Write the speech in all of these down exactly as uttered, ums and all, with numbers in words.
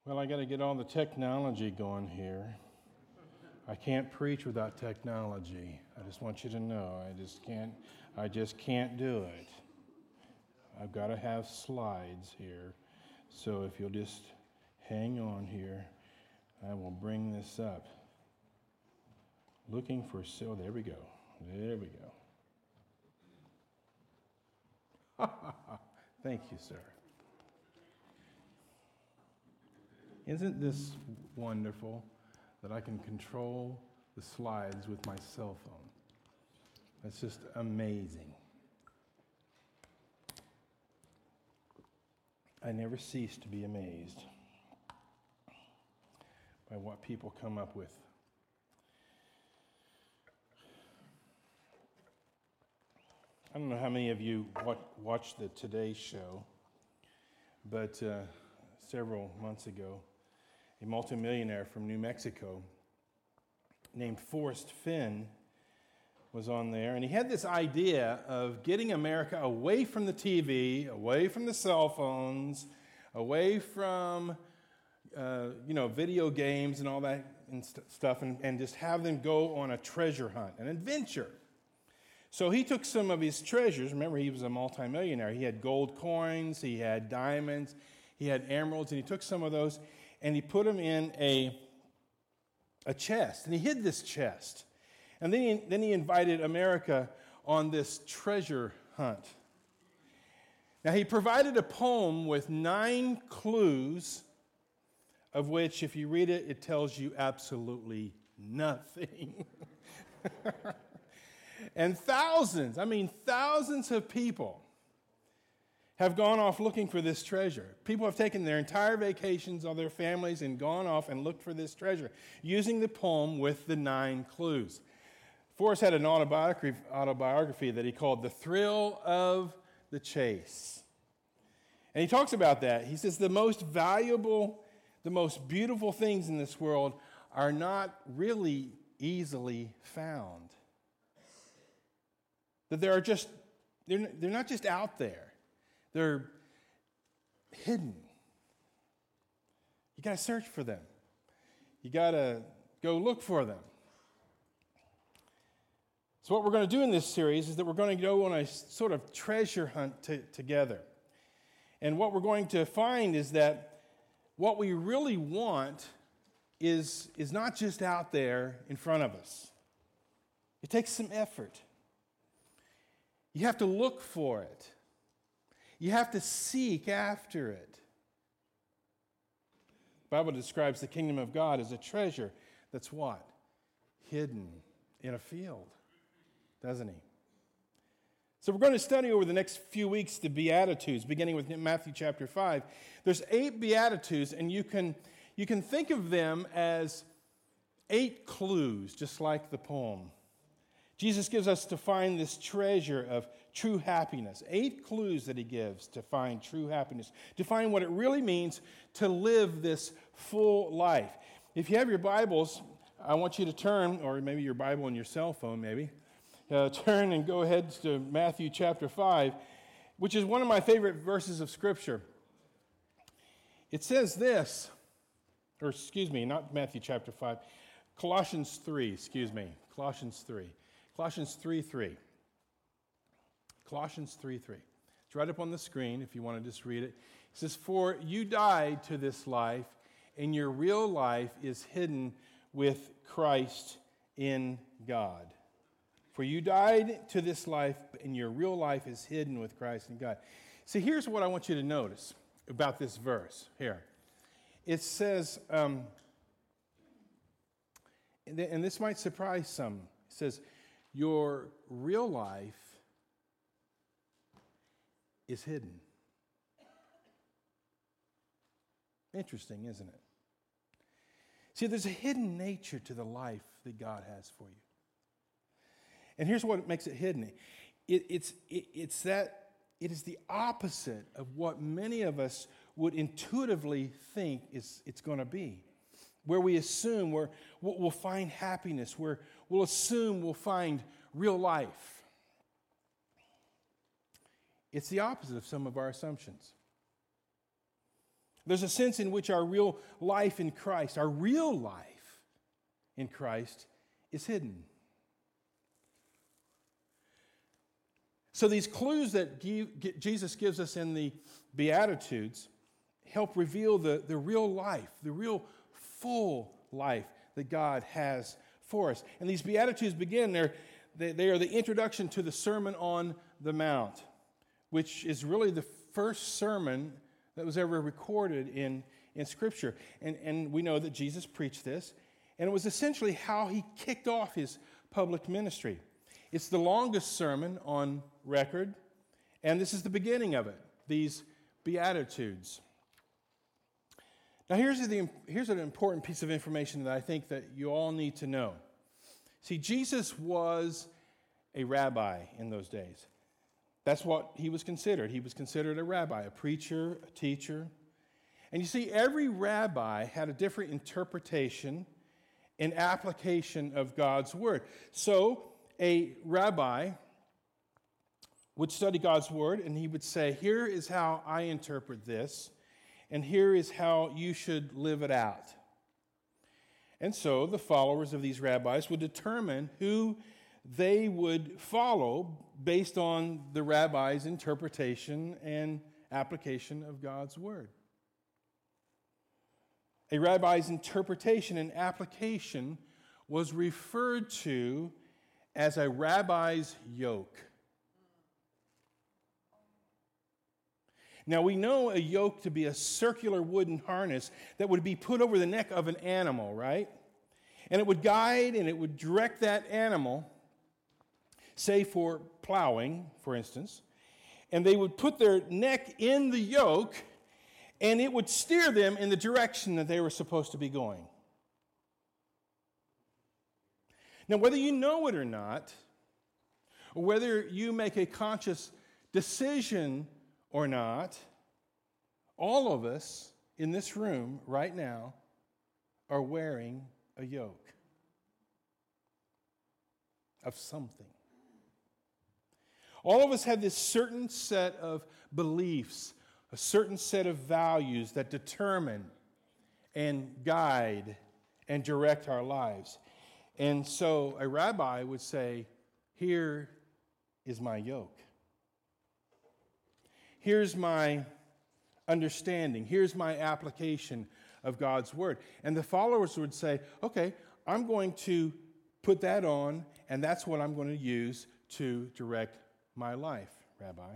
Well, I got to get all the technology going here. I can't preach without technology. I just want you to know, I just can't. I just can't do it. I've got to have slides here, so if you'll just hang on here, I will bring this up. Looking for so. There we go. There we go. Thank you, sir. Isn't this wonderful that I can control the slides with my cell phone? That's just amazing. I never cease to be amazed by what people come up with. I don't know how many of you watch the Today Show, but uh, several months ago, a multimillionaire from New Mexico named Forrest Fenn was on there, and he had this idea of getting America away from the T V, away from the cell phones, away from uh, you know video games and all that and st- stuff, and, and just have them go on a treasure hunt, an adventure. So he took some of his treasures. Remember, he was a multimillionaire. He had gold coins, he had diamonds, he had emeralds, and he took some of those and he put them in a, a chest, and he hid this chest. And then he, then he invited America on this treasure hunt. Now, he provided a poem with nine clues, of which, if you read it, it tells you absolutely nothing. And thousands, I mean thousands of people have gone off looking for this treasure. People have taken their entire vacations of their families and gone off and looked for this treasure using the poem with the nine clues. Forrest had an autobiography, autobiography that he called The Thrill of the Chase. And he talks about that. He says the most valuable, the most beautiful things in this world are not really easily found. That there are just, they're, they're not just out there. They're hidden. You got to search for them. You got to go look for them. So what we're going to do in this series is that we're going to go on a sort of treasure hunt t- together. And what we're going to find is that what we really want is, is not just out there in front of us. It takes some effort. You have to look for it. You have to seek after it. The Bible describes the kingdom of God as a treasure that's what? Hidden in a field, doesn't he? So we're going to study over the next few weeks the Beatitudes, beginning with Matthew chapter five. There's eight Beatitudes, and you can, you can think of them as eight clues, just like the poem. Jesus gives us to find this treasure of true happiness. Eight clues that he gives to find true happiness, to find what it really means to live this full life. If you have your Bibles, I want you to turn, or maybe your Bible on your cell phone maybe, uh, turn and go ahead to Matthew chapter five, which is one of my favorite verses of Scripture. It says this, or excuse me, not Matthew chapter five, Colossians three, excuse me, Colossians three. Colossians three three. Colossians three three. It's right up on the screen if you want to just read it. It says, "For you died to this life, and your real life is hidden with Christ in God." For you died to this life, and your real life is hidden with Christ in God. So here's what I want you to notice about this verse here. It says, um, and this might surprise some. It says, your real life is hidden. Interesting, isn't it? See, there's a hidden nature to the life that God has for you. And here's what makes it hidden. It, it's, it, it's that it is the opposite of what many of us would intuitively think is it's going to be. Where we assume we're, we'll find happiness, where we'll assume we'll find real life. It's the opposite of some of our assumptions. There's a sense in which our real life in Christ, our real life in Christ, is hidden. So these clues that Jesus gives us in the Beatitudes help reveal the, the real life, the real full life that God has for us. And these Beatitudes begin, they're, they, they are the introduction to the Sermon on the Mount, which is really the first sermon that was ever recorded in, in Scripture. And, and we know that Jesus preached this, and it was essentially how he kicked off his public ministry. It's the longest sermon on record, and this is the beginning of it, these Beatitudes. Now, here's, the, here's an important piece of information that I think that you all need to know. See, Jesus was a rabbi in those days. That's what he was considered. He was considered a rabbi, a preacher, a teacher. And you see, every rabbi had a different interpretation and application of God's word. So, a rabbi would study God's word, and he would say, here is how I interpret this, and here is how you should live it out. And so the followers of these rabbis would determine who they would follow based on the rabbi's interpretation and application of God's word. A rabbi's interpretation and application was referred to as a rabbi's yoke. Now, we know a yoke to be a circular wooden harness that would be put over the neck of an animal, right? And it would guide and it would direct that animal, say for plowing, for instance, and they would put their neck in the yoke, and it would steer them in the direction that they were supposed to be going. Now, whether you know it or not, or whether you make a conscious decision or not, all of us in this room right now are wearing a yoke of something. All of us have this certain set of beliefs, a certain set of values that determine and guide and direct our lives. And so a rabbi would say, here is my yoke. Here's my understanding. Here's my application of God's word. And the followers would say, okay, I'm going to put that on, and that's what I'm going to use to direct my life, Rabbi.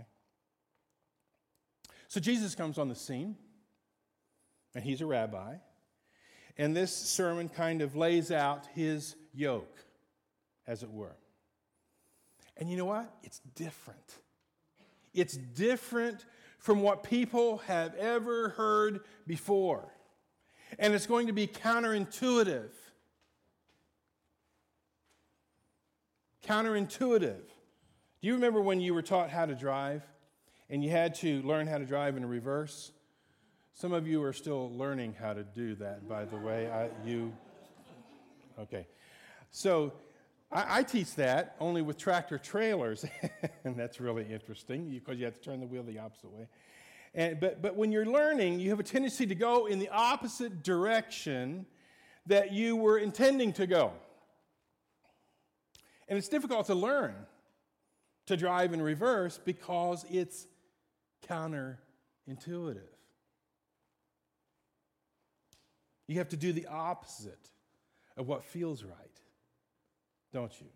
So Jesus comes on the scene, and he's a rabbi. And this sermon kind of lays out his yoke, as it were. And you know what? It's different. It's different from what people have ever heard before. And it's going to be counterintuitive. Counterintuitive. Do you remember when you were taught how to drive and you had to learn how to drive in reverse? Some of you are still learning how to do that, by the way. I, you, okay. So I, I teach that only with tractor trailers, and that's really interesting because you have to turn the wheel the opposite way. And, but, but when you're learning, you have a tendency to go in the opposite direction that you were intending to go. And it's difficult to learn to drive in reverse because it's counterintuitive. You have to do the opposite of what feels right, don't you?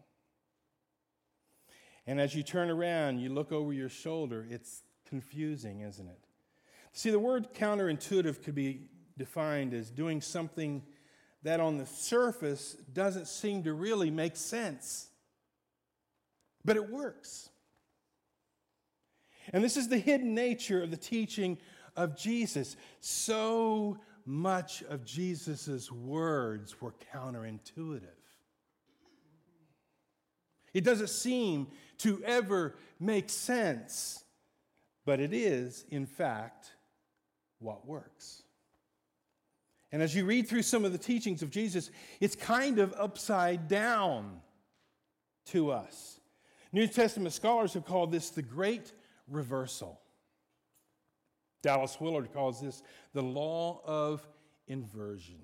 And as you turn around, you look over your shoulder, it's confusing, isn't it? See, the word counterintuitive could be defined as doing something that on the surface doesn't seem to really make sense, but it works. And this is the hidden nature of the teaching of Jesus. So much of Jesus' words were counterintuitive. It doesn't seem to ever make sense, but it is, in fact, what works. And as you read through some of the teachings of Jesus, it's kind of upside down to us. New Testament scholars have called this the great reversal. Dallas Willard calls this the law of inversion.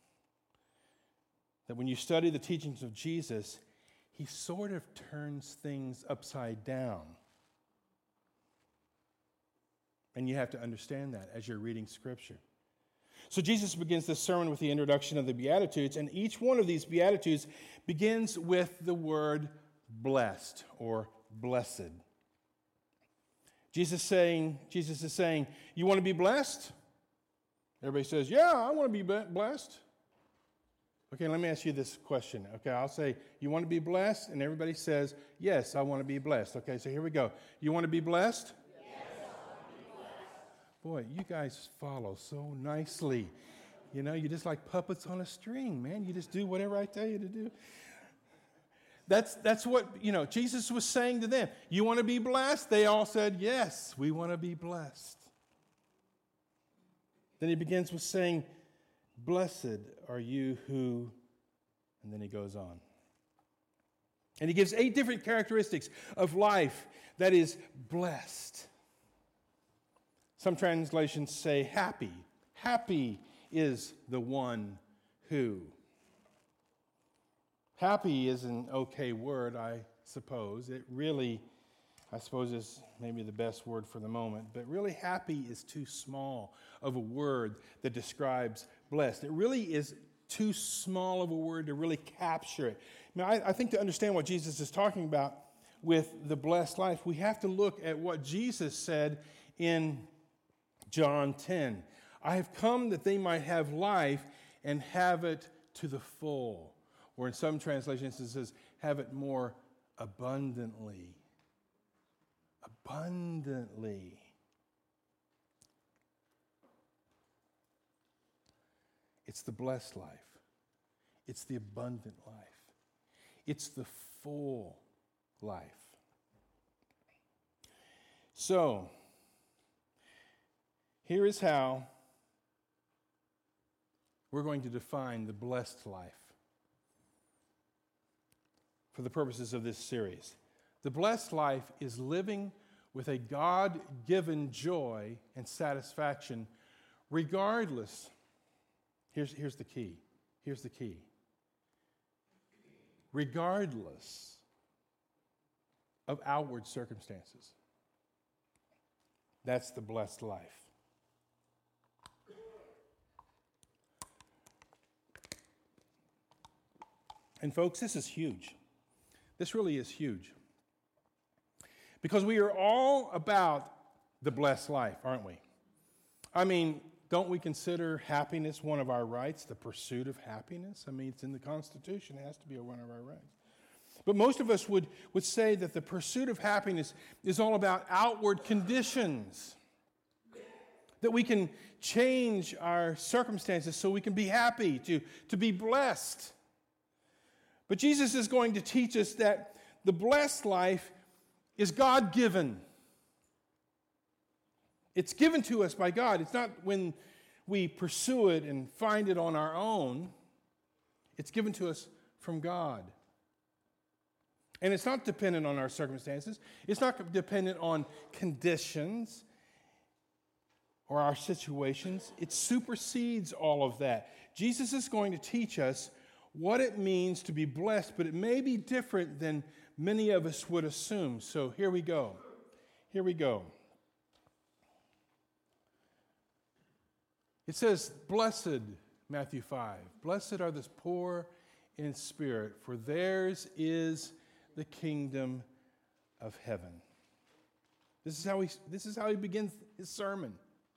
That when you study the teachings of Jesus, he sort of turns things upside down. And you have to understand that as you're reading Scripture. So Jesus begins this sermon with the introduction of the Beatitudes, and each one of these Beatitudes begins with the word blessed or blessed. Jesus saying, Jesus is saying, you want to be blessed? Everybody says, yeah, I want to be blessed. Okay, let me ask you this question. Okay, I'll say, you want to be blessed? And everybody says, yes, I want to be blessed. Okay, so here we go. You want to be blessed? Yes, I want to be blessed. Boy, you guys follow so nicely. You know, you're just like puppets on a string, man. You just do whatever I tell you to do. That's, that's what, you know, Jesus was saying to them. You want to be blessed? They all said, yes, we want to be blessed. Then he begins with saying, blessed are you who, and then he goes on. And he gives eight different characteristics of life that is blessed. Some translations say happy. Happy is the one who. Happy is an okay word, I suppose. It really, I suppose, is maybe the best word for the moment. But really, happy is too small of a word that describes blessed. It really is too small of a word to really capture it. Now, I, I think to understand what Jesus is talking about with the blessed life, we have to look at what Jesus said in John ten. I have come that they might have life and have it to the full. Or in some translations it says, have it more abundantly. Abundantly. It's the blessed life. It's the abundant life. It's the full life. So, here is how we're going to define the blessed life for the purposes of this series. The blessed life is living with a God-given joy and satisfaction regardless. Here's, here's the key. Here's the key. Regardless of outward circumstances. That's the blessed life. And folks, this is huge. This really is huge. Because we are all about the blessed life, aren't we? I mean, don't we consider happiness one of our rights, the pursuit of happiness? I mean, it's in the Constitution. It has to be one of our rights. But most of us would, would say that the pursuit of happiness is all about outward conditions. That we can change our circumstances so we can be happy, to, to be blessed. But Jesus is going to teach us that the blessed life is God-given. It's given to us by God. It's not when we pursue it and find it on our own. It's given to us from God. And it's not dependent on our circumstances. It's not dependent on conditions or our situations. It supersedes all of that. Jesus is going to teach us what it means to be blessed, but it may be different than many of us would assume. So here we go. Here we go. It says, blessed, Matthew five, blessed are the poor in spirit, for theirs is the kingdom of heaven. This is how he, this is how he begins his sermon.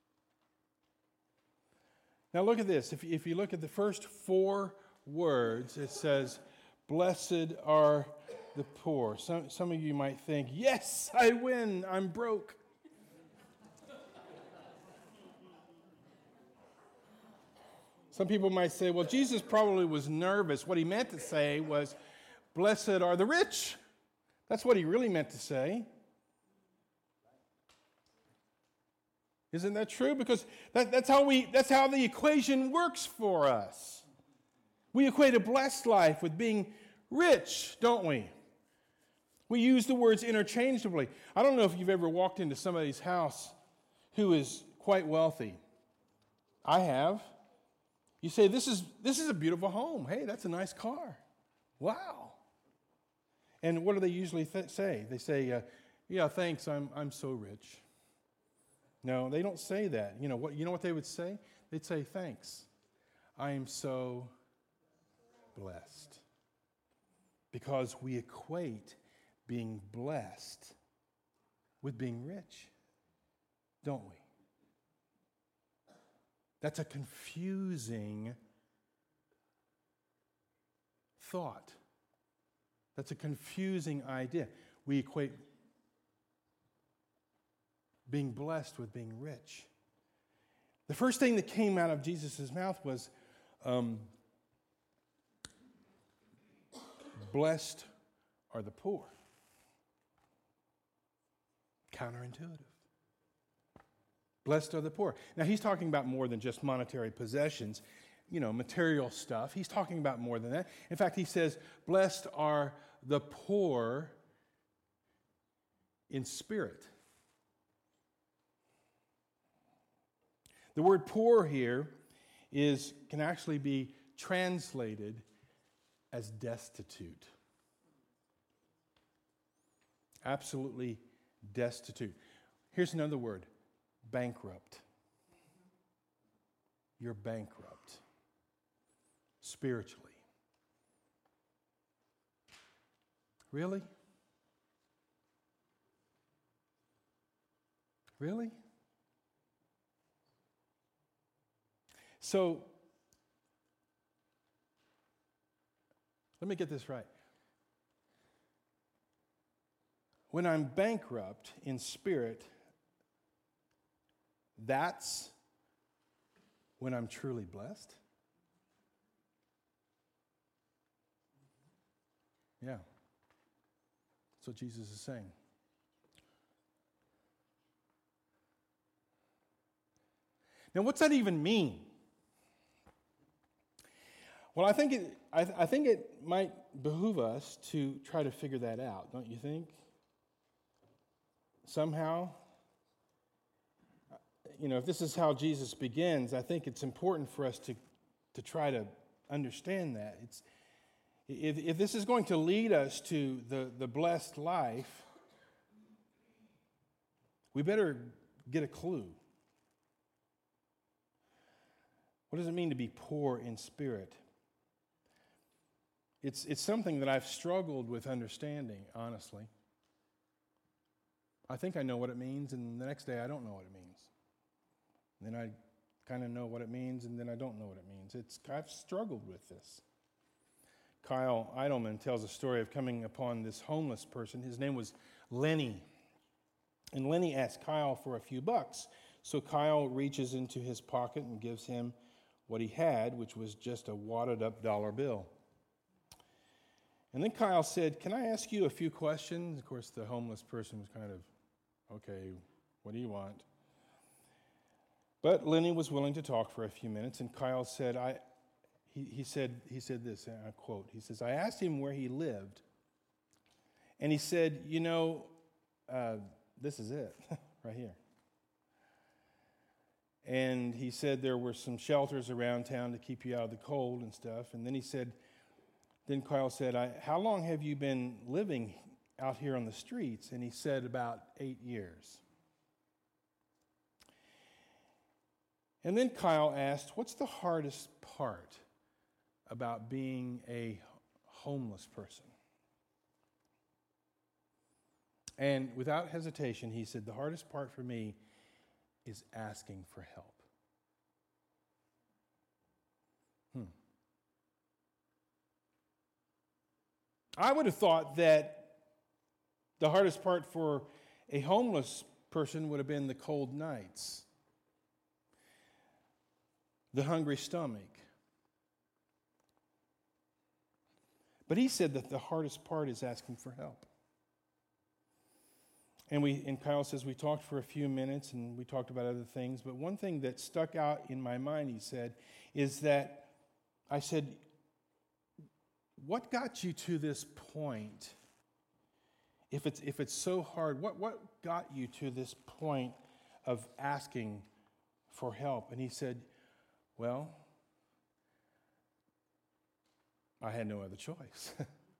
Now look at this. If, if you look at the first four words, it says, blessed are the poor. Some, some of you might think, yes, I win, I'm broke. Some people might say, well, Jesus probably was nervous. What he meant to say was, blessed are the rich. That's what he really meant to say. Isn't that true? Because that, that's how we that's how the equation works for us. We equate a blessed life with being rich, don't we? We use the words interchangeably. I don't know if you've ever walked into somebody's house who is quite wealthy. I have. You say, this is this is a beautiful home. Hey, that's a nice car. Wow. And what do they usually th- say? They say, uh, yeah, thanks, I'm I'm so rich. No, they don't say that. You know what you know what they would say? They'd say, thanks, I am so blessed. Because we equate being blessed with being rich, don't we? That's a confusing thought. That's a confusing idea. We equate being blessed with being rich. The first thing that came out of Jesus' mouth was, um, blessed are the poor. Counterintuitive. Blessed are the poor. Now, he's talking about more than just monetary possessions, you know, material stuff. He's talking about more than that. In fact, he says, blessed are the poor in spirit. The word poor here is can actually be translated as destitute. Absolutely destitute. Here's another word, bankrupt. You're bankrupt spiritually. Really? Really? So, let me get this right. When I'm bankrupt in spirit, that's when I'm truly blessed? Yeah. That's what Jesus is saying. Now, what's that even mean? Well, I think it, I, th- I think it might behoove us to try to figure that out, don't you think? Somehow, you know, if this is how Jesus begins, I think it's important for us to, to try to understand that. It's if, if this is going to lead us to the, the blessed life, we better get a clue. What does it mean to be poor in spirit? It's, it's something that I've struggled with understanding, honestly. I think I know what it means, and the next day I don't know what it means. And then I kind of know what it means, and then I don't know what it means. It's I've struggled with this. Kyle Idleman tells a story of coming upon this homeless person. His name was Lenny. And Lenny asked Kyle for a few bucks. So Kyle reaches into his pocket and gives him what he had, which was just a wadded up dollar bill. And then Kyle said, "Can I ask you a few questions?" Of course, the homeless person was kind of, "Okay, what do you want?" But Lenny was willing to talk for a few minutes, and Kyle said, I, he, he said, he said this, and I quote, he says, "I asked him where he lived, and he said, you know, uh, this is it, right here." And he said there were some shelters around town to keep you out of the cold and stuff. And then he said, then Kyle said, I, how long have you been living out here on the streets? And he said, about eight years. And then Kyle asked, what's the hardest part about being a homeless person? And without hesitation, he said, the hardest part for me is asking for help. Hmm. I would have thought that the hardest part for a homeless person would have been the cold nights, the hungry stomach. But he said that the hardest part is asking for help. And we, and Kyle says we talked for a few minutes and we talked about other things. But one thing that stuck out in my mind, he said, is that I said, what got you to this point? If it's if it's so hard, what, what got you to this point of asking for help. And he said, well, I had no other choice.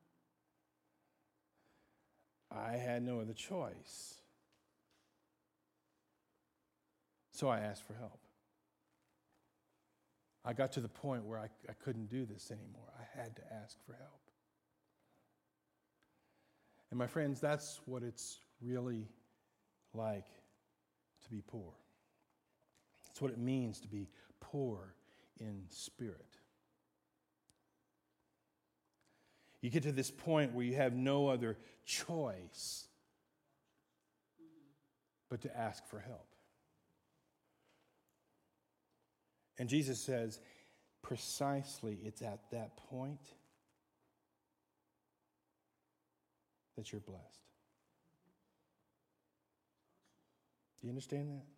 I had no other choice. So I asked for help. I got to the point where I, I couldn't do this anymore. I had to ask for help. And my friends, that's what it's really like to be poor. That's what it means to be poor in spirit. You get to this point where you have no other choice but to ask for help. And Jesus says, precisely it's at that point that you're blessed. Do you understand that?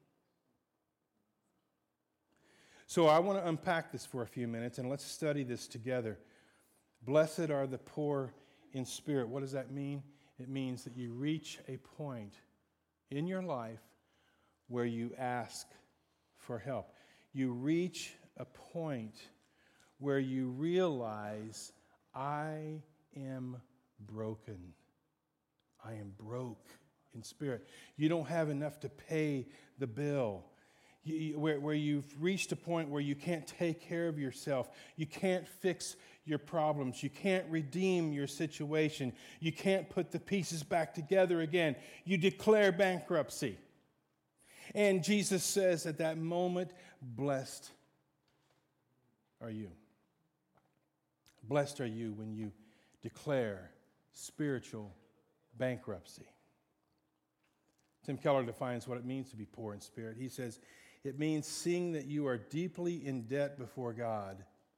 So I want to unpack this for a few minutes and let's study this together. Blessed are the poor in spirit. What does that mean? It means that you reach a point in your life where you ask for help. You reach a point where you realize, I am broken. I am broke in spirit. You don't have enough to pay the bill. You, you, where, where you've reached a point where you can't take care of yourself. You can't fix your problems. You can't redeem your situation. You can't put the pieces back together again. You declare bankruptcy. And Jesus says at that moment, blessed are you. Blessed are you when you declare spiritual bankruptcy. Tim Keller defines what it means to be poor in spirit. He says, it means seeing that you are deeply in debt before God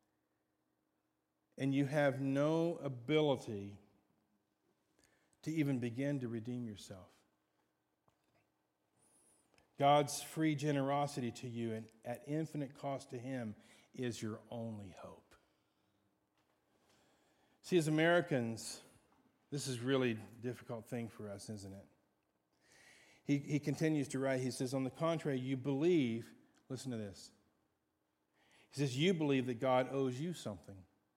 and you have no ability to even begin to redeem yourself. God's free generosity to you and at infinite cost to Him is your only hope. See, as Americans, this is really a difficult thing for us, isn't it? He, he continues to write, he says, on the contrary, you believe, listen to this. He says, you believe that God owes you something.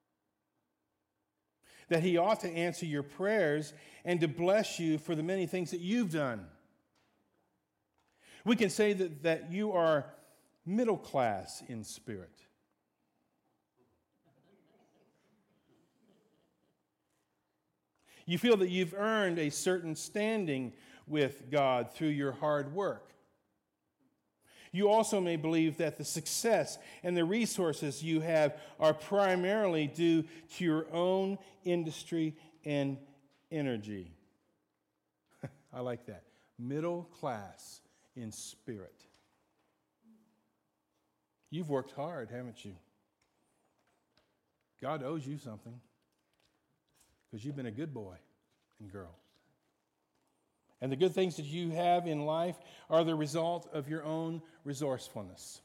That He ought to answer your prayers and to bless you for the many things that you've done. We can say that, that you are middle class in spirit. You feel that you've earned a certain standing with God through your hard work. You also may believe that the success and the resources you have are primarily due to your own industry and energy. I like that. Middle class in spirit. You've worked hard, haven't you? God owes you something because you've been a good boy and girl. And the good things that you have in life are the result of your own resourcefulness.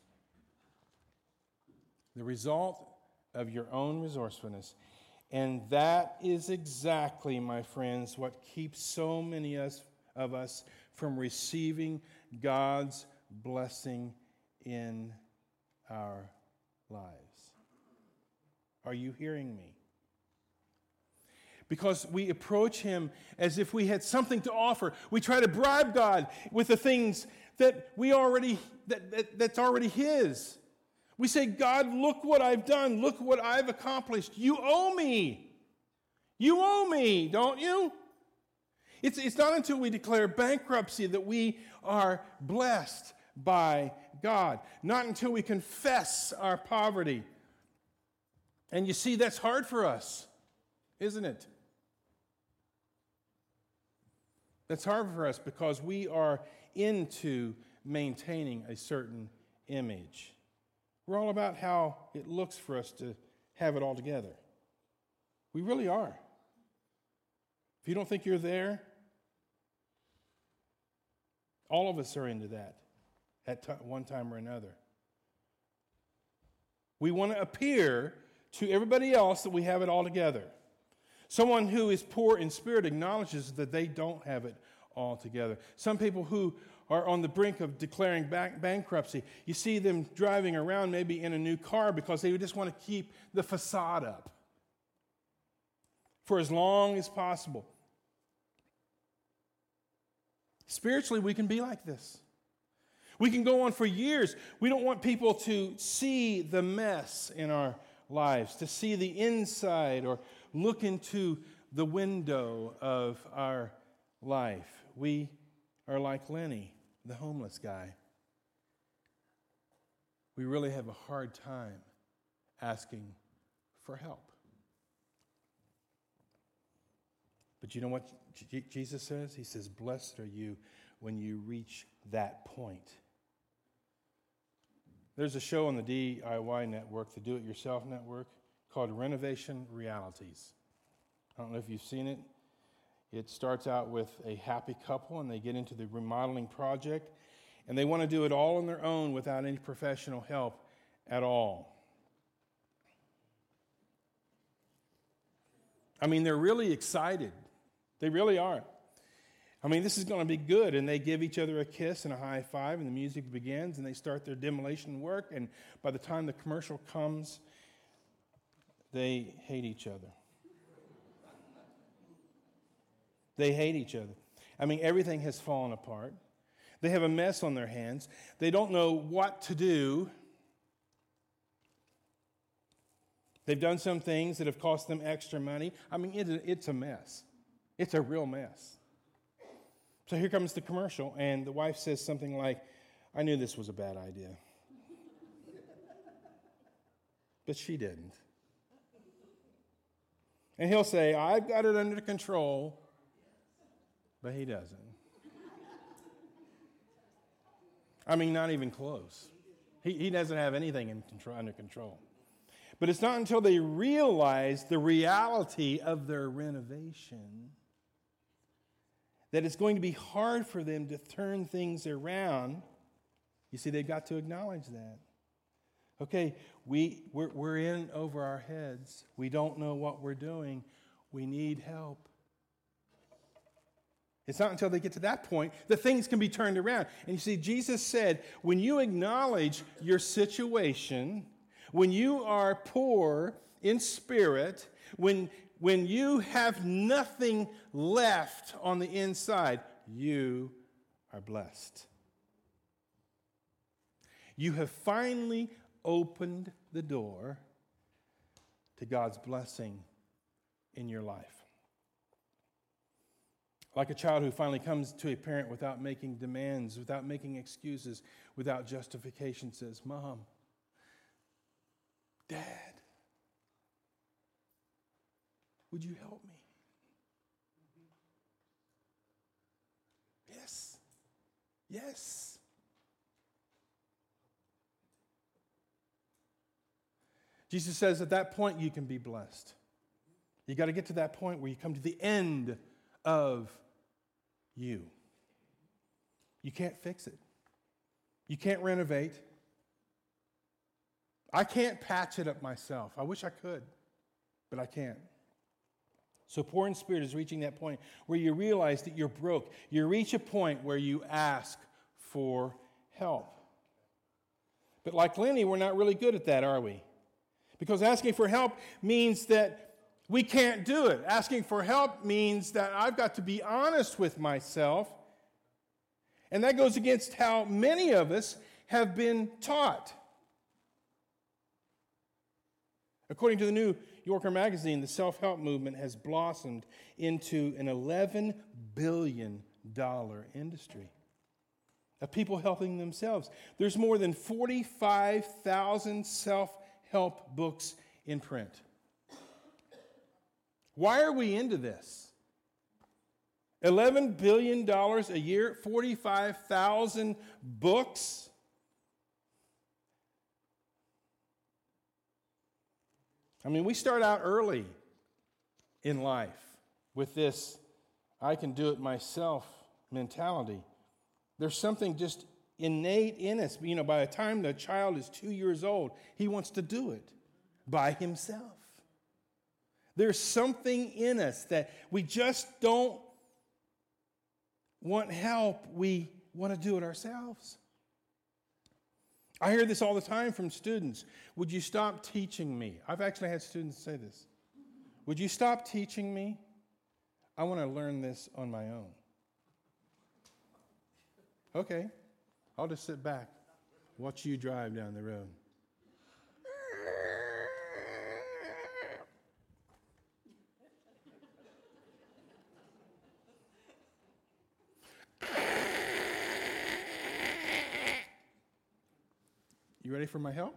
The result of your own resourcefulness. And that is exactly, my friends, what keeps so many of us from receiving God's blessing in our lives. Are you hearing me? Because we approach Him as if we had something to offer. We try to bribe God with the things that we already that, that that's already His. We say, God, look what I've done. Look what I've accomplished. You owe me. You owe me, don't you? It's, it's not until we declare bankruptcy that we are blessed by God. Not until we confess our poverty. And you see, that's hard for us, isn't it? That's hard for us because we are into maintaining a certain image. We're all about how it looks for us to have it all together. We really are. If you don't think you're there, all of us are into that at t- one time or another. We want to appear to everybody else that we have it all together. Someone who is poor in spirit acknowledges that they don't have it all together. Some people who are on the brink of declaring bank- bankruptcy. You see them driving around maybe in a new car because they just want to keep the facade up for as long as possible. Spiritually, we can be like this. We can go on for years. We don't want people to see the mess in our lives, to see the inside or look into the window of our life. We are like Lenny, the homeless guy. We really have a hard time asking for help. But you know what J- Jesus says? He says, blessed are you when you reach that point. There's a show on the D I Y network, the Do-It-Yourself network, called Renovation Realities. I don't know if you've seen it. It starts out with a happy couple, and they get into the remodeling project, and they want to do it all on their own without any professional help at all. I mean, they're really excited. They really are. I mean, this is going to be good. And they give each other a kiss and a high five, and the music begins, and they start their demolition work. And by the time the commercial comes, they hate each other. They hate each other. I mean, everything has fallen apart. They have a mess on their hands. They don't know what to do. They've done some things that have cost them extra money. I mean, it, it's a mess. It's a real mess. So here comes the commercial, and the wife says something like, I knew this was a bad idea. But she didn't. And he'll say, I've got it under control. But he doesn't. I mean, not even close. He, he doesn't have anything in control, under control. But it's not until they realize the reality of their renovation that it's going to be hard for them to turn things around. You see, they've got to acknowledge that. Okay, we, we're, we're in over our heads. We don't know what we're doing. We need help. It's not until they get to that point that things can be turned around. And you see, Jesus said, when you acknowledge your situation, when you are poor in spirit, when, when you have nothing left on the inside, you are blessed. You have finally opened the door to God's blessing in your life. Like a child who finally comes to a parent without making demands, without making excuses, without justification, says, Mom, Dad, would you help me? Yes. Yes. Jesus says at that point you can be blessed. You got to get to that point where you come to the end of you. You can't fix it. You can't renovate. I can't patch it up myself. I wish I could, but I can't. So poor in spirit is reaching that point where you realize that you're broke. You reach a point where you ask for help. But like Lenny, we're not really good at that, are we? Because asking for help means that we can't do it. Asking for help means that I've got to be honest with myself. And that goes against how many of us have been taught. According to the New Yorker magazine, the self-help movement has blossomed into an eleven billion dollars industry of people helping themselves. There's more than forty-five thousand self-help books in print. Why are we into this? eleven billion dollars a year, forty-five thousand books. I mean, we start out early in life with this I can do it myself mentality. There's something just innate in us. You know, by the time the child is two years old, he wants to do it by himself. There's something in us that we just don't want help. We want to do it ourselves. I hear this all the time from students. Would you stop teaching me? I've actually had students say this. Would you stop teaching me? I want to learn this on my own. Okay, I'll just sit back, watch you drive down the road. You ready for my help?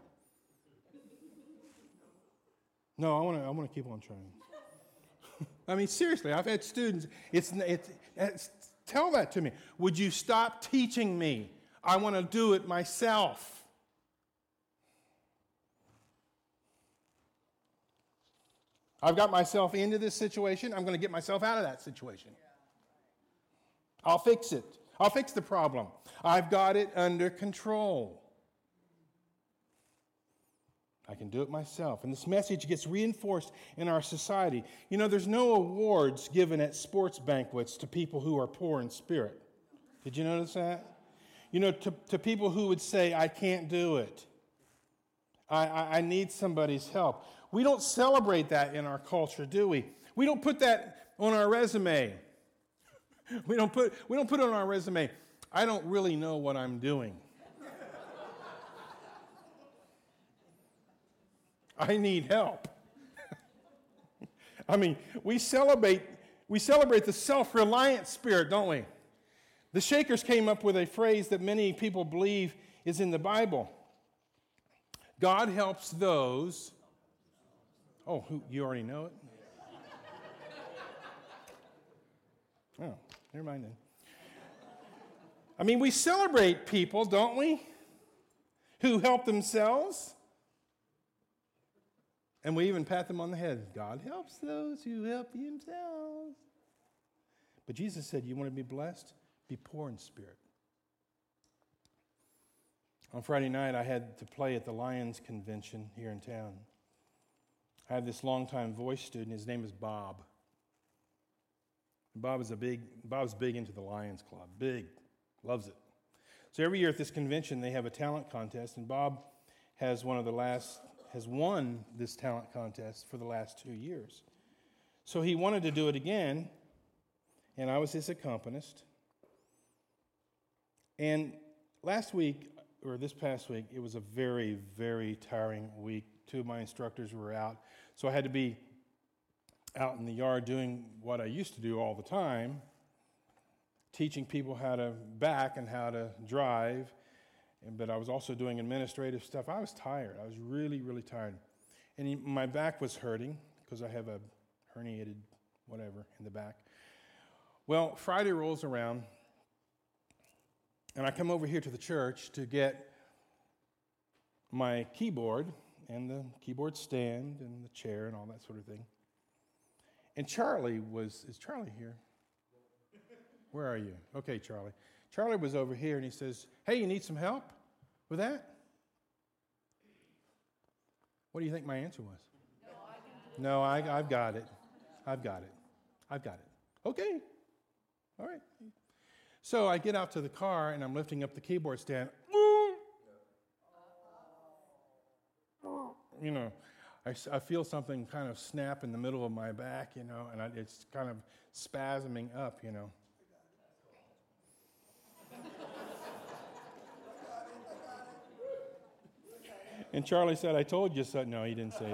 No, I want to. I want to keep on trying. I mean, seriously, I've had students. It's, it's, it's tell that to me. Would you stop teaching me? I want to do it myself. I've got myself into this situation. I'm going to get myself out of that situation. I'll fix it. I'll fix the problem. I've got it under control. I can do it myself. And this message gets reinforced in our society. You know, there's no awards given at sports banquets to people who are poor in spirit. Did you notice that? You know, to, to people who would say, I can't do it. I, I, I need somebody's help. We don't celebrate that in our culture, do we? We don't put that on our resume. We don't put, we don't put it on our resume, I don't really know what I'm doing. I need help. I mean, we celebrate we celebrate the self-reliant spirit, don't we? The Shakers came up with a phrase that many people believe is in the Bible. God helps those. Oh, who, you already know it? Oh, never mind then. I mean, we celebrate people, don't we, who help themselves. And we even pat them on the head. God helps those who help themselves. But Jesus said, you want to be blessed? Be poor in spirit. On Friday night, I had to play at the Lions convention here in town. I had this longtime voice student. His name is Bob. Bob is a big, Bob's big into the Lions Club. Big. Loves it. So every year at this convention, they have a talent contest, and Bob has one of the last... has won this talent contest for the last two years. So he wanted to do it again, and I was his accompanist. And last week, or this past week, it was a very, very tiring week. Two of my instructors were out, so I had to be out in the yard doing what I used to do all the time, teaching people how to back and how to drive. But I was also doing administrative stuff. I was tired. I was really, really tired. And he, my back was hurting because I have a herniated whatever in the back. Well, Friday rolls around, and I come over here to the church to get my keyboard and the keyboard stand and the chair and all that sort of thing. And Charlie was, is Charlie here? Where are you? Okay, Charlie. Charlie was over here, and he says, hey, you need some help with that? What do you think my answer was? No, I can do it. No, I, I've got it. I've got it. I've got it. Okay. All right. So I get out to the car, and I'm lifting up the keyboard stand. You know, I, I feel something kind of snap in the middle of my back, you know, and I, it's kind of spasming up, you know. And Charlie said, I told you so. No, he didn't say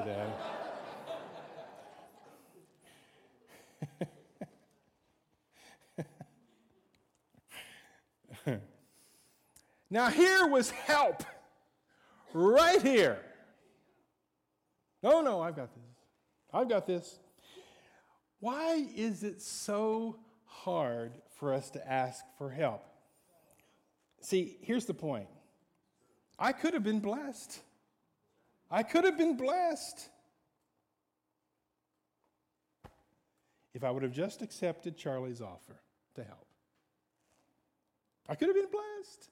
that. Now here was help. Right here. No, no, I've got this. I've got this. Why is it so hard for us to ask for help? See, here's the point. I could have been blessed. I could have been blessed if I would have just accepted Charlie's offer to help. I could have been blessed.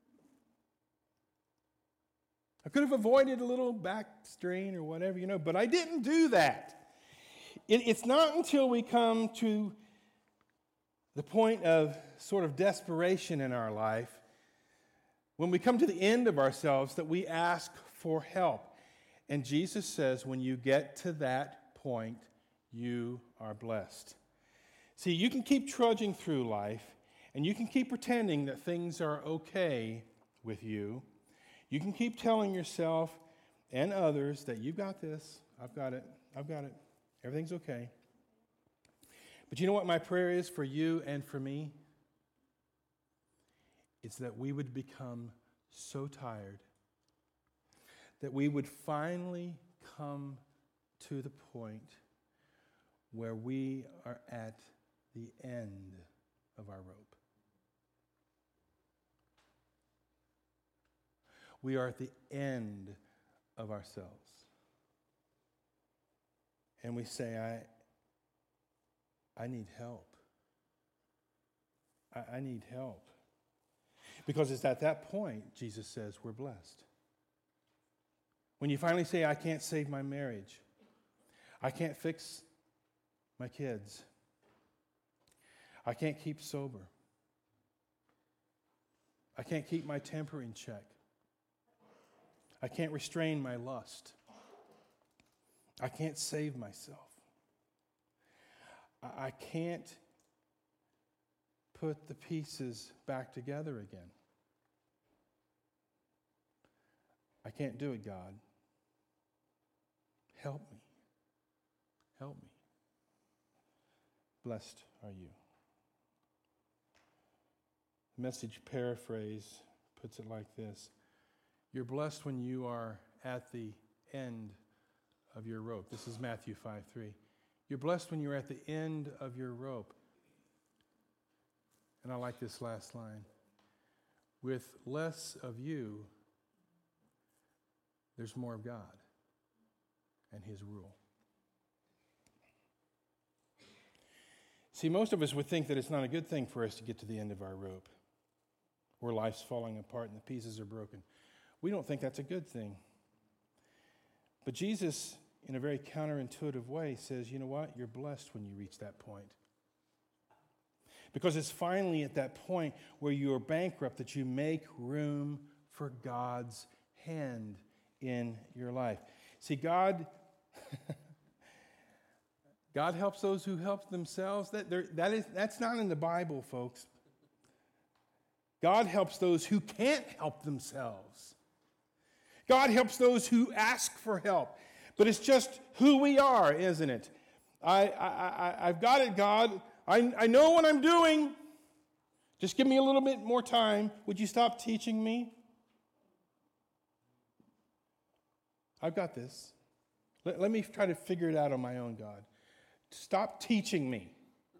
I could have avoided a little back strain or whatever, you know, but I didn't do that. It, it's not until we come to the point of sort of desperation in our life, when we come to the end of ourselves, that we ask for help. And Jesus says, when you get to that point, you are blessed. See, you can keep trudging through life, and you can keep pretending that things are okay with you. You can keep telling yourself and others that you've got this, I've got it, I've got it, everything's okay. But you know what my prayer is for you and for me? It's that we would become so tired that we would finally come to the point where we are at the end of our rope. We are at the end of ourselves. And we say, I, I need help. I, I need help. Because it's at that point, Jesus says, we're blessed. When you finally say, I can't save my marriage. I can't fix my kids. I can't keep sober. I can't keep my temper in check. I can't restrain my lust. I can't save myself. I, I can't put the pieces back together again. I can't do it, God. Help me. Help me. Blessed are you. The Message paraphrase puts it like this. You're blessed when you are at the end of your rope. This is Matthew five three. You're blessed when you're at the end of your rope. And I like this last line. With less of you, there's more of God and His rule. See, most of us would think that it's not a good thing for us to get to the end of our rope, where life's falling apart and the pieces are broken. We don't think that's a good thing. But Jesus, in a very counterintuitive way, says, you know what? You're blessed when you reach that point. Because it's finally at that point where you are bankrupt that you make room for God's hand in your life. See, God, God helps those who help themselves. That, that is, that's not in the Bible, folks. God helps those who can't help themselves. God helps those who ask for help. But it's just who we are, isn't it? I, I, I, I've got it, God. I, I know what I'm doing. Just give me a little bit more time. Would you stop teaching me? I've got this. Let, let me try to figure it out on my own, God. Stop teaching me.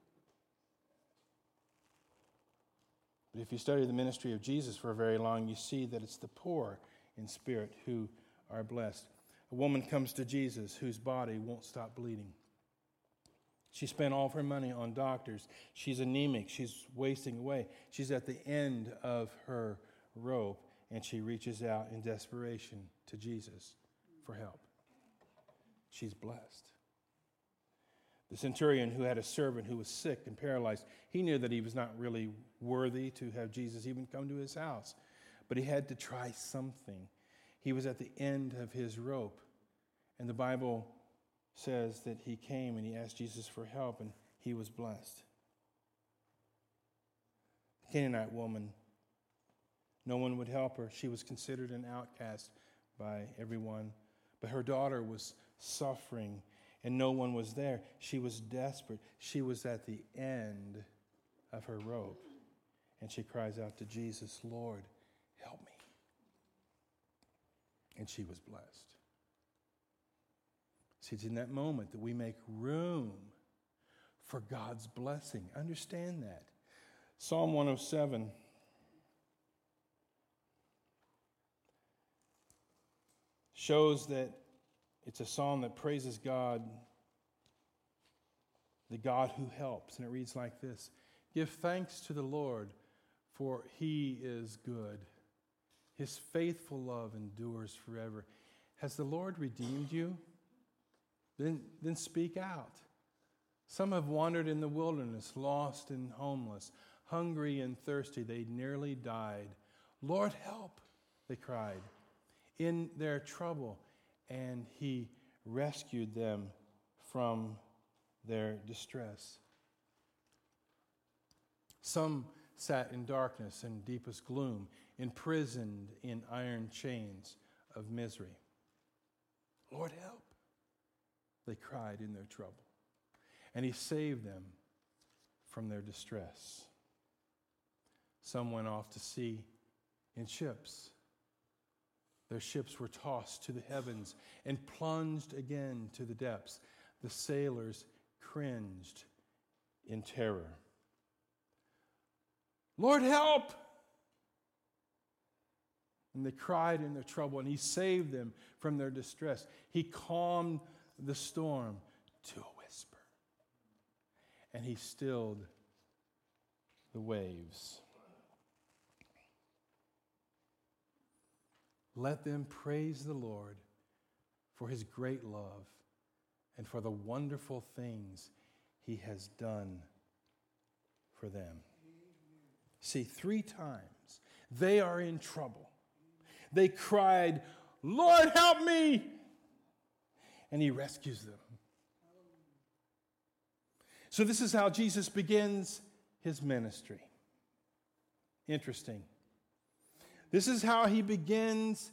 But if you study the ministry of Jesus for very long, you see that it's the poor in spirit who are blessed. A woman comes to Jesus whose body won't stop bleeding. She spent all of her money on doctors. She's anemic. She's wasting away. She's at the end of her rope, and she reaches out in desperation to Jesus for help. She's blessed. The centurion who had a servant who was sick and paralyzed, he knew that he was not really worthy to have Jesus even come to his house. But he had to try something. He was at the end of his rope. And the Bible says that he came and he asked Jesus for help, and he was blessed. The Canaanite woman, no one would help her. She was considered an outcast by everyone. But her daughter was suffering, and no one was there. She was desperate. She was at the end of her rope. And she cries out to Jesus, Lord, help me. And she was blessed. See, it's in that moment that we make room for God's blessing. Understand that. Psalm one oh seven shows that it's a psalm that praises God, the God who helps. And it reads like this. Give thanks to the Lord, for He is good. His faithful love endures forever. Has the Lord redeemed you? Then, then speak out. Some have wandered in the wilderness, lost and homeless, hungry and thirsty. They nearly died. Lord, help, they cried, in their trouble. And he rescued them from their distress. Some sat in darkness and deepest gloom, imprisoned in iron chains of misery. Lord, help, they cried in their trouble. And he saved them from their distress. Some went off to sea in ships. Their ships were tossed to the heavens and plunged again to the depths. The sailors cringed in terror. Lord, help! And they cried in their trouble, and he saved them from their distress. He calmed the storm to a whisper, and he stilled the waves. Let them praise the Lord for his great love and for the wonderful things he has done for them. See, three times they are in trouble. They cried, Lord, help me! And he rescues them. So this is how Jesus begins his ministry. Interesting. This is how he begins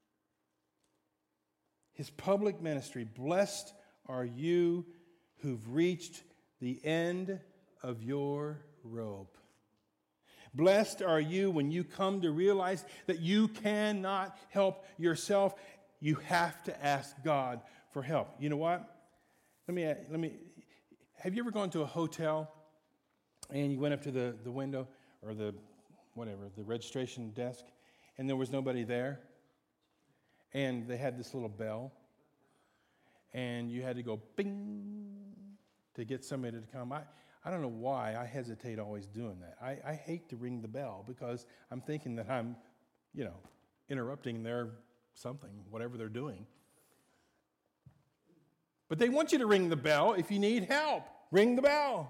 his public ministry. Blessed are you who've reached the end of your rope. Blessed are you when you come to realize that you cannot help yourself. You have to ask God for help. You know what? Let me, let me, have you ever gone to a hotel and you went up to the, the window or the, whatever, the registration desk, and there was nobody there? And they had this little bell, and you had to go bing to get somebody to come. I, I don't know why I hesitate always doing that. I, I hate to ring the bell because I'm thinking that I'm, you know, interrupting their something, whatever they're doing. But they want you to ring the bell if you need help. Ring the bell.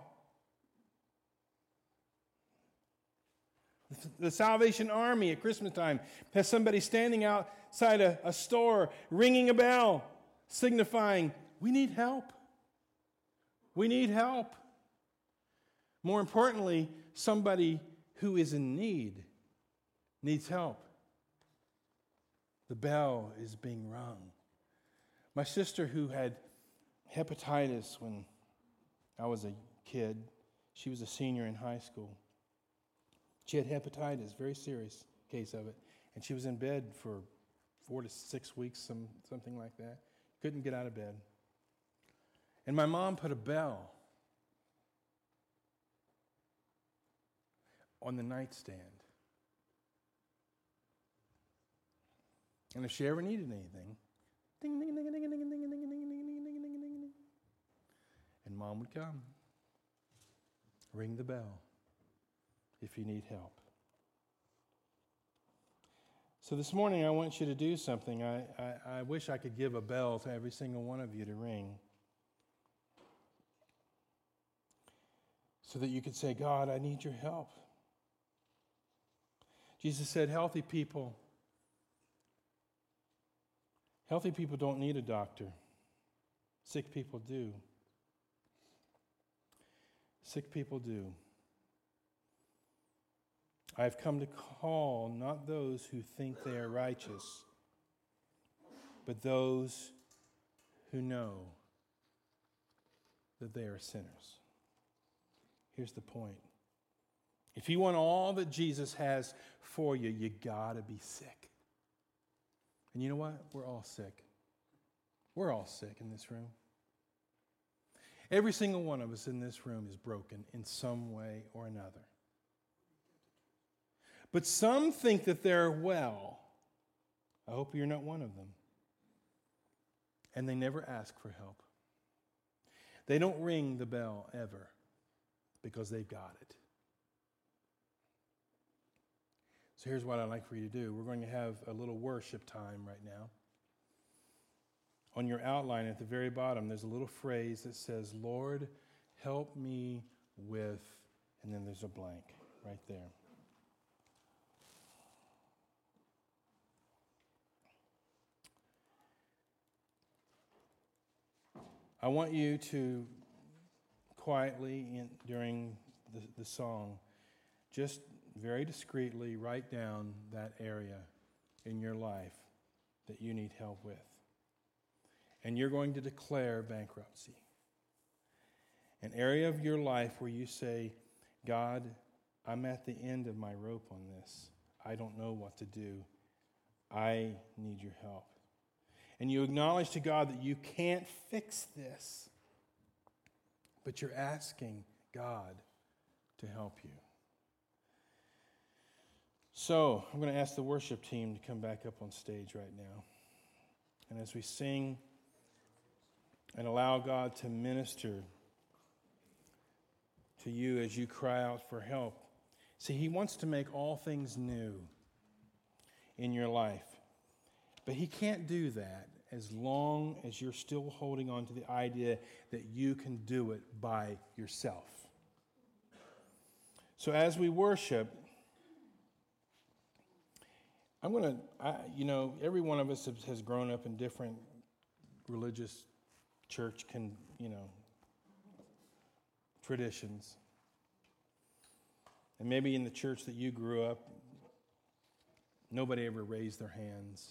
The Salvation Army at Christmas time has somebody standing outside a, a store ringing a bell, signifying, we need help. We need help. More importantly, somebody who is in need needs help. The bell is being rung. My sister, who had hepatitis when I was a kid, she was a senior in high school. She had hepatitis, very serious case of it, and she was in bed for four to six weeks, some, something like that. Couldn't get out of bed. And my mom put a bell on the nightstand. And if she ever needed anything, ding, ding, ding, ding, ding, ding, ding, ding, ding, ding, ding, ding, ding, ding, ding, and Mom would come, ring the bell if you need help. So this morning I want you to do something. I, I, I wish I could give a bell to every single one of you to ring, so that you could say, God, I need your help. Jesus said, healthy people, healthy people don't need a doctor. Sick people do. Sick people do. I've come to call not those who think they are righteous, but those who know that they are sinners. Here's the point. If you want all that Jesus has for you, you gotta be sick. And you know what? We're all sick. We're all sick in this room. Every single one of us in this room is broken in some way or another. But some think that they're well. I hope you're not one of them. And they never ask for help. They don't ring the bell ever because they've got it. So here's what I'd like for you to do. We're going to have a little worship time right now. On your outline at the very bottom, there's a little phrase that says, Lord, help me with, and then there's a blank right there. I want you to quietly, in, during the, the song, just very discreetly write down that area in your life that you need help with. And you're going to declare bankruptcy. An area of your life where you say, God, I'm at the end of my rope on this. I don't know what to do. I need your help. And you acknowledge to God that you can't fix this, but you're asking God to help you. So, I'm going to ask the worship team to come back up on stage right now. And as we sing and allow God to minister to you as you cry out for help, see, He wants to make all things new in your life. But He can't do that as long as you're still holding on to the idea that you can do it by yourself. So as we worship, I'm going to, you know, every one of us has grown up in different religious church, can, you know, traditions. And maybe in the church that you grew up, nobody ever raised their hands.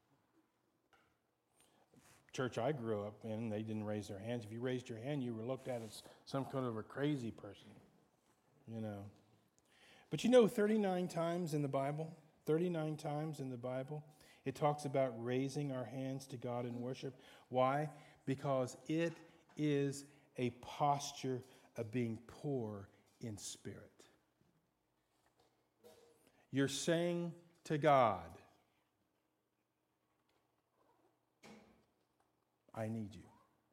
Church I grew up in, they didn't raise their hands. If you raised your hand, you were looked at as some kind of a crazy person, you know. But you know, thirty-nine times in the Bible, thirty-nine times in the Bible, it talks about raising our hands to God in worship. Why? Because it is a posture of being poor in spirit. You're saying to God, I need you.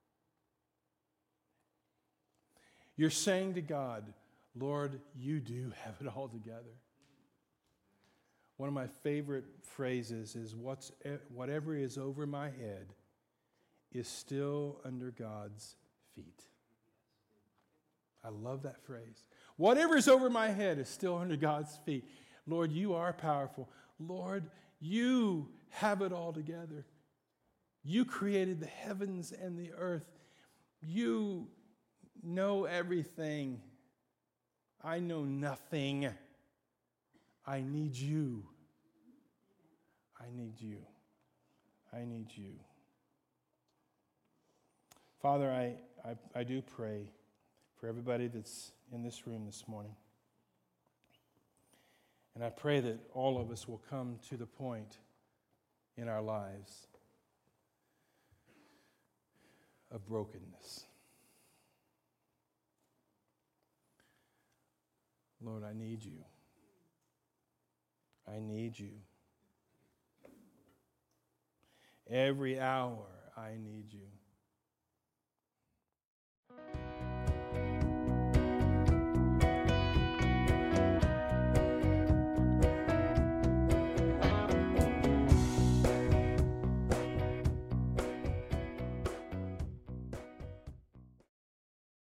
You're saying to God, Lord, you do have it all together. One of my favorite phrases is, What's, whatever is over my head is still under God's feet. I love that phrase. Whatever is over my head is still under God's feet. Lord, you are powerful. Lord, you have it all together. You created the heavens and the earth. You know everything. I know nothing. I need you. I need you. I need you. Father, I, I, I do pray for everybody that's in this room this morning. And I pray that all of us will come to the point in our lives of brokenness. Lord, I need you. I need you. Every hour, I need you.